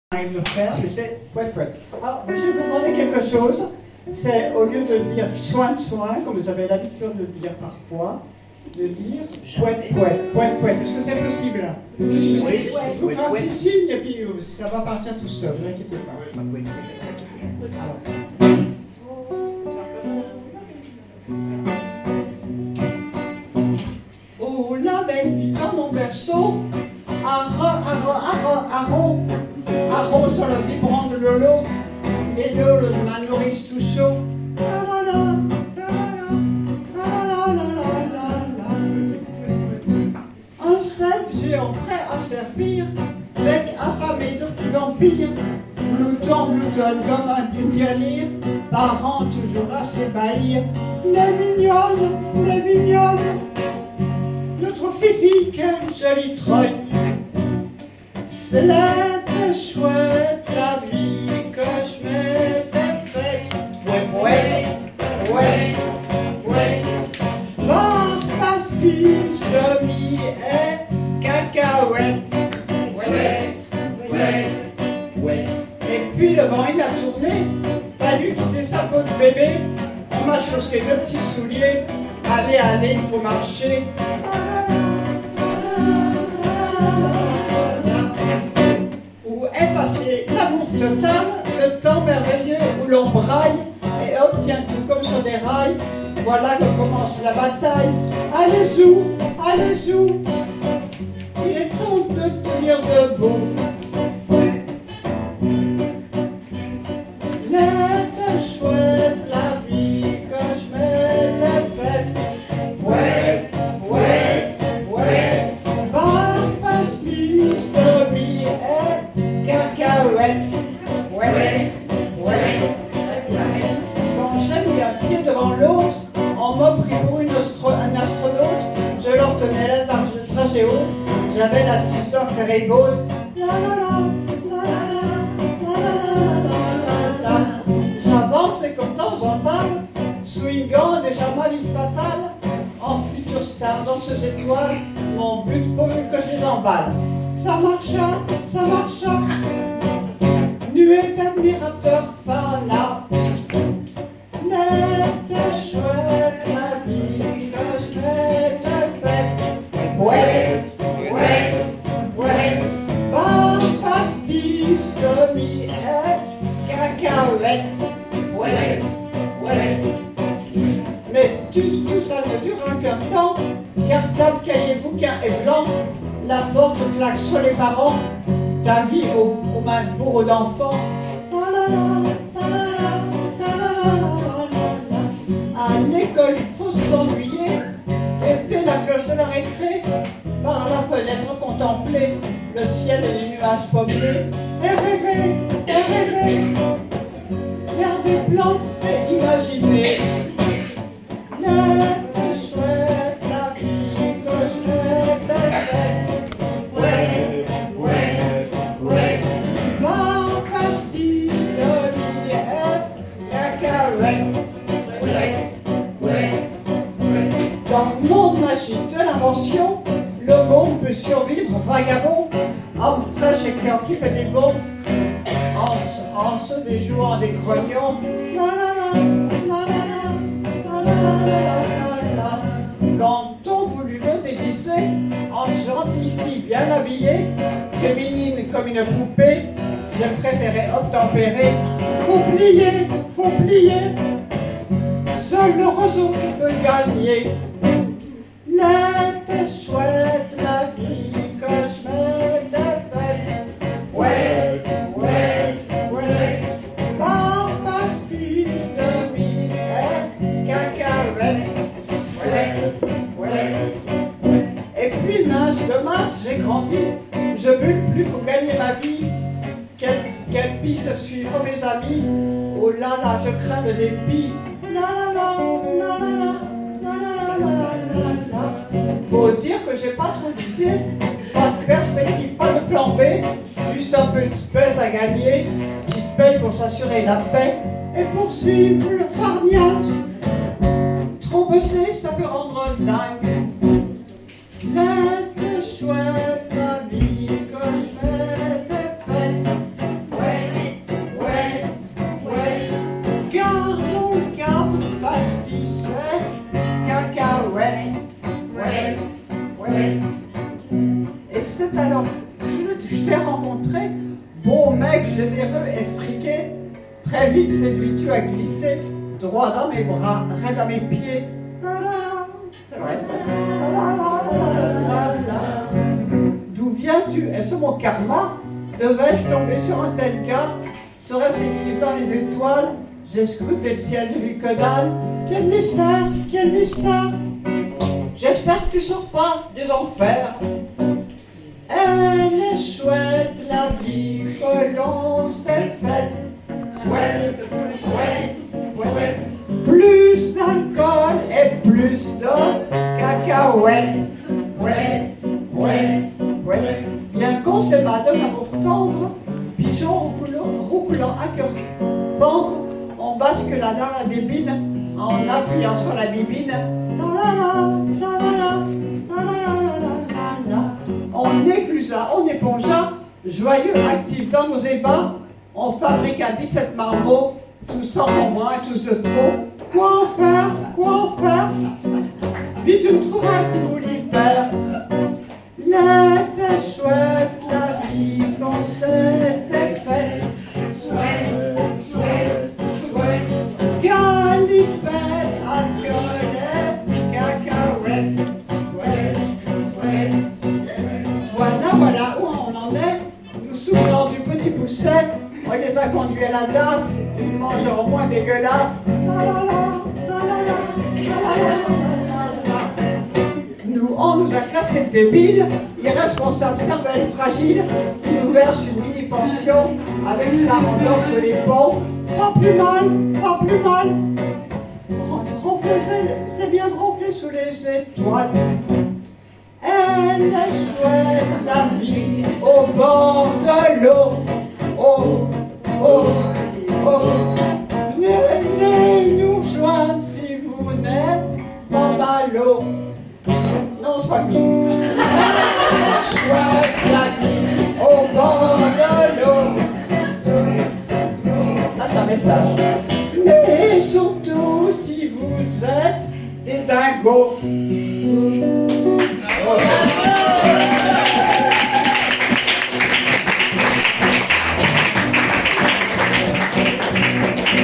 de faire, mais c'est pouet pouet. Alors, je vais vous demander quelque chose. C'est au lieu de dire soin, comme vous avez l'habitude de le dire parfois, de dire pouet pouet. Est-ce que c'est possible là? Oui. Je vous fais un petit signe et puis ça va partir tout seul, ne vous inquiétez pas. Oh, la belle vit dans mon berceau, arro sur le biberon de Lolo, et Lolo de ma nourrice tout chaud. Un self géant prêt à servir, bec affamé de petits vampires, gloutonne comme un tirelire, parents toujours à s'ébahir. Les mignonnes, notre fifi, quelle jolie trogne. C'est là que chouette la vie que je m'étais faite. Pouet. Mort pastis, demi et cacahuète. Et puis le vent il a tourné, fallu quitter sa peau de bébé. On m'a chaussé deux petits souliers. Allez, il faut marcher. Où est passé l'amour total, le temps merveilleux où l'on braille et obtient tout comme sur des rails. Voilà que commence la bataille. Allez zou, il est temps de tenir debout. L'être chouette la vie que je m'étais faite. Pouet. Bar, pastis, demi et cacahuète. Quand j'ai mis un pied devant l'autre, on m'a pris pour un astronaute. Je leur tenais la marge de trajet haute. J'avais la sister ferry boat. J'avance et comme dans un bal, swingant déjà ma vie fatale. En future star danseuse étoile, mon but pourvu que je les emballe. Ça marcha. Nuée d'admirateurs fana. N'était chouette la vie que je m'étais faite. Pouet. Bar, pastis, demi et cacahuète. Mais tout ça ne durera qu'un temps. Cartable, cahier, bouquin et blanc. La porte claque sur les parents. Ta vie aux mains de bourreaux d'enfants. À l'école, il faut s'ennuyer. Était la cloche de la récré. Par la fenêtre contempler le ciel et les nuages peuplés. Et rêver. Faire des plans et imaginer. L'être chouette, la vie que je m'étais faite. Bar, pastis, demi et cacahuète. Dans le monde magique de l'invention, le monde peut survivre vagabond, homme fraîche et cœur qui fait des bons, en se déjouant des grognons. Quand on voulut me déguiser en gentille fille bien habillée, féminine comme une poupée, j'ai préféré obtempérer. Faut plier, seul le roseau peut gagner. L'être chouette la vie que je m'étais faite. Pouet. Bar, pastis, demi et cacahuète. Et puis mince de masse, j'ai grandi. Je bulle plus pour gagner ma vie. Quelle piste suivre mes amis? Oh là là, je crains le dépit. Faut dire que j'ai pas trop d'idées, pas de perspective, pas de plan B, juste un peu de pèse à gagner, petite peine pour s'assurer la paix et poursuivre le farniente. Trop bosser, ça peut rendre dingue. L'être chouette la vie que je m'étais faite. Beau mec généreux et friqué, très vite séduis-tu à glisser, droit dans mes bras, raide à mes pieds. C'est vrai, d'où viens-tu? Est-ce mon karma? Devais-je tomber sur un tel gars? Serait-ce écrit dans les étoiles? J'ai scruté le ciel, j'ai vu que dalle. Quel mystère, quel mystère! J'espère que tu sors pas des enfers. Elle est chouette, la vie que l'on s'est faite. Chouette, chouette, chouette. Plus d'alcool et plus de cacahuètes. Chouette, chouette, chouette. Bien qu'on s'aima de l'amour tendre, pigeon roucoulant à cœur tendre, on bascula dans la débine en appuyant sur la bibine. On éclusa, on épongea, joyeux, actif dans nos ébats, on fabriqua 17 marmots, tous en moins, tous de trop. Quoi en faire? Quoi en faire? Vite une trouvaille qui nous libère. L'était chouette la vie qu'on s'était faite. Chouette, chouette, chouette. Galipette, alcool et cacahuètes. Chouette, chouette. Voilà où on en est. Nous souvenant du petit pousset, on les a conduits à la glace, ils mangeront moins dégueulasse. Nous, on nous a classés débiles, irresponsables, cervelles fragiles, ils nous versent une mini-pension, avec ça on danse les ponts. Pas plus mal, pas plus mal. C'est bien de ronfler sous les étoiles. Elle est chouette la vie au bord de l'eau. Oh, oh, oh. Venez nous joindre si vous n'êtes pas à l'eau. Non, c'est pas bien. Chouette la vie au bord de l'eau. Ah, c'est un message. Mais surtout si vous êtes des dingos.